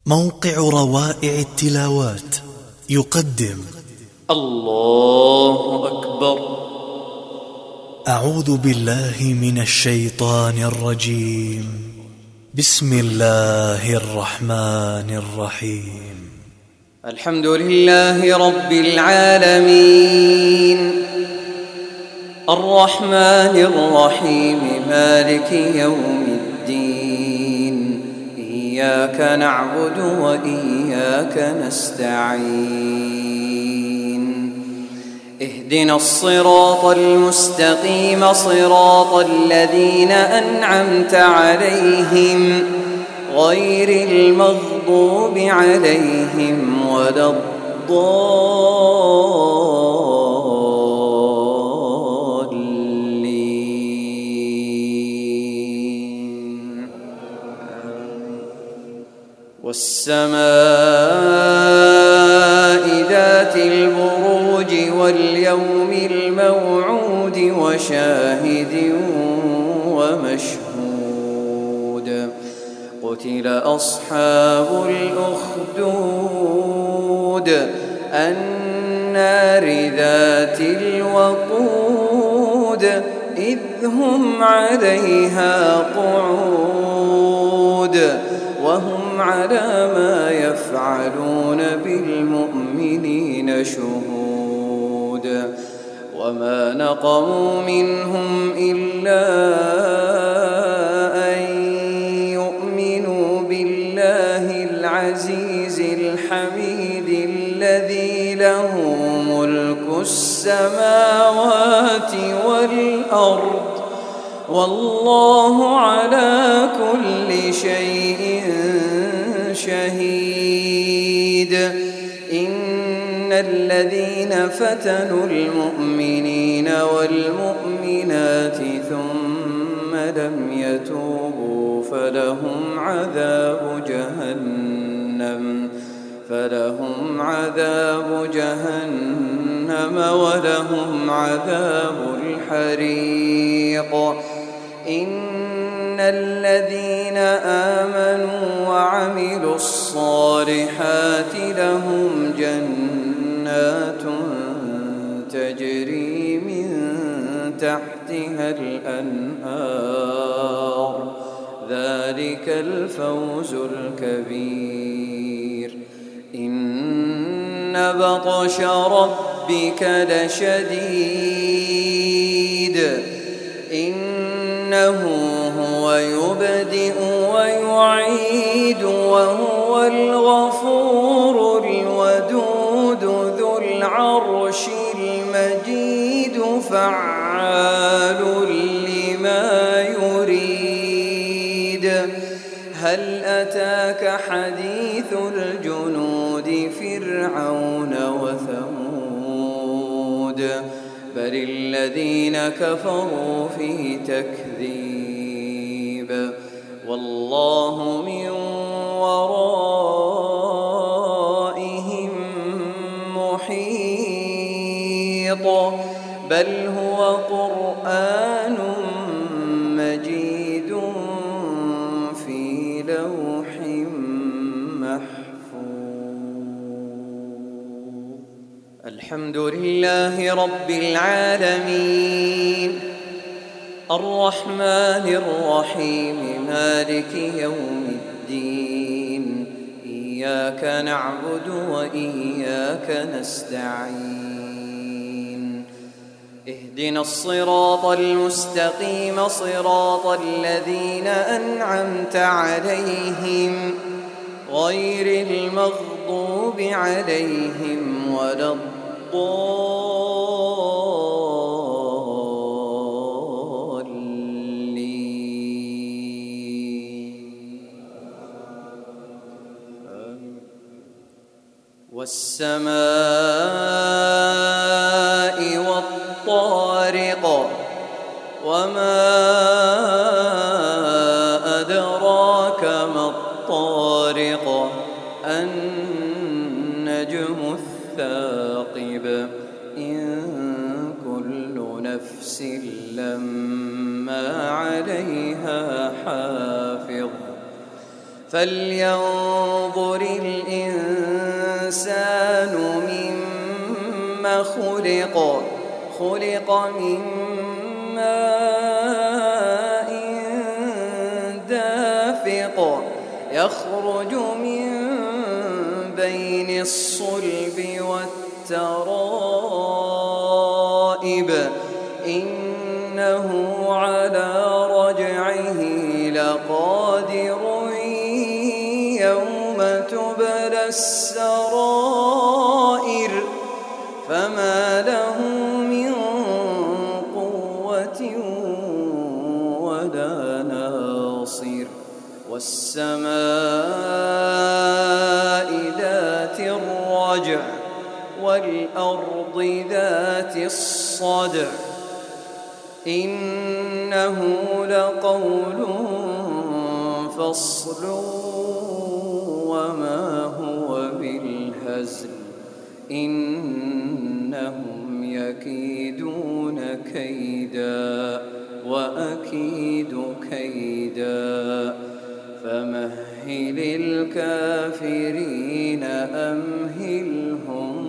موقع روائع التلاوات يقدم الله أكبر. أعوذ بالله من الشيطان الرجيم. بسم الله الرحمن الرحيم. الحمد لله رب العالمين الرحمن الرحيم مالك يوم الدين، إياك نعبد وإياك نستعين، اهدنا الصراط المستقيم صراط الذين أنعمت عليهم غير المغضوب عليهم ولا الضالين. والسماء ذات البروج واليوم الموعود وشاهد ومشهود. قتل أصحاب الأخدود النار ذات الوقود إذ هم عليها قعود وهم على ما يفعلون بالمؤمنين شهود. وما نقموا منهم إلا أن يؤمنوا بالله العزيز الحميد الذي له ملك السماوات والأرض والله على كل شيء شهيد. إن الذين فتنوا المؤمنين والمؤمنات ثم لم يتوبوا فلهم عذاب جهنم ولهم عذاب الحريق. إن الذين آمنوا وعملوا الصالحات لهم جنات تجري من تحتها الأنهار، ذلك الفوز الكبير. إن بطش ربك لشديد، إنه هو يبدئ ويعيد وهو الغفور الودود ذو العرش المجيد فعال لما يريد. هل أتاك حديث الجنود فرعون وثمود بل الذين كفروا في تكذيب والله من ورائهم محيط. بل هو قرآن مجيد في لوح محفوظ. الحمد لله رب العالمين الرحمن الرحيم مالك يوم الدين، إياك نعبد وإياك نستعين، اهدنا الصراط المستقيم صراط الذين أنعمت عليهم غير المغضوب عليهم ولا الضالين. والسماء والطارق وما أدراك ما الطارق النجم الثاقب. إن كل نفس لما عليها حافظ فلينظر الإنسان مما خلق. خلق من ماء دافق يخرج من بين الصلب والترائب إنه على رجعه لقادر يوم تبلى السرائر فما له من قوة ولا ناصر والسماء ذات الرجع والأرض ذات الصدع إنه لقول فصل وما هو بالهزل إنهم يكيدون كيدا وأكيد كيدا فمهل الكافرين أمهلهم